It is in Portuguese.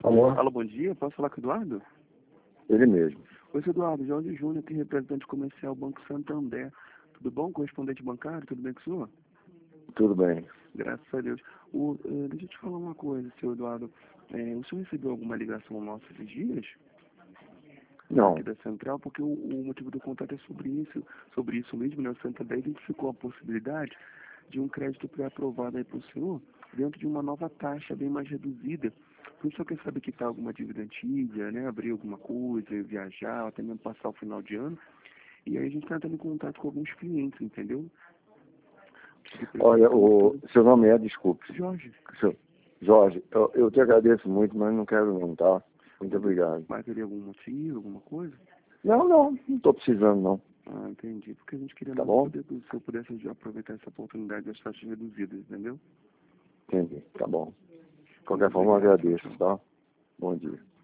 Alô? Alô, bom dia. Posso falar com o Eduardo? Ele mesmo. Oi, seu Eduardo. Jorge Júnior, aqui, representante comercial Banco Santander. Tudo bom? Correspondente bancário? Tudo bem com o senhor? Tudo bem. Graças a Deus. Deixa eu te falar uma coisa, seu Eduardo. O senhor recebeu alguma ligação nossa esses dias? Não. Aqui da Central, porque o motivo do contato é sobre isso mesmo, né? O Santander identificou a possibilidade de um crédito pré-aprovado aí para o senhor, dentro de uma nova taxa bem mais reduzida. Por isso, eu quero saber que está alguma dívida antiga, né? Abrir alguma coisa, viajar, até mesmo passar o final de ano. E aí a gente está entrando em contato com alguns clientes, entendeu? Olha, o seu nome é, desculpe. Jorge. Jorge, eu te agradeço muito, mas não quero não, tá? Muito obrigado. Mas teria algum motivo, alguma coisa? Não estou precisando não. Ah, entendi. Porque a gente queria Tá bom? poder, se eu pudesse aproveitar essa oportunidade das taxas reduzidas, entendeu? Entendi, tá bom. De qualquer Muito forma, eu obrigado. agradeço, Tchau, tchau. tá? Bom dia.